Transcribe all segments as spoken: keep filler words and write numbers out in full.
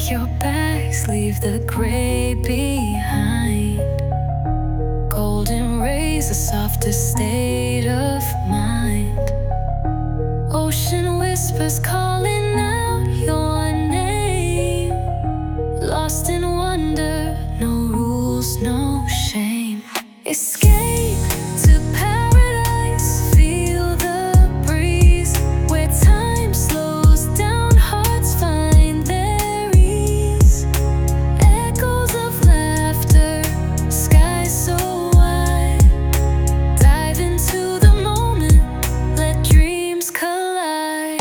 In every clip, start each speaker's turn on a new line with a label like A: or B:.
A: your bags, leave the gray behind. Golden rays, the softest state of mind. Ocean whispers calling out your name. Lost in wonder, no rules, no shame. Escape to paradise, feel the breeze, where time slows down, hearts find their ease. Echoes of laughter, skies so wide. Dive into the moment, let dreams collide.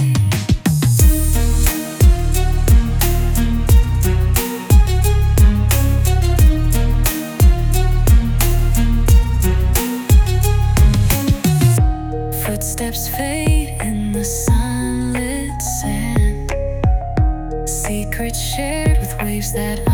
A: Footsteps fade in the sunlit sand. Secrets shared with waves that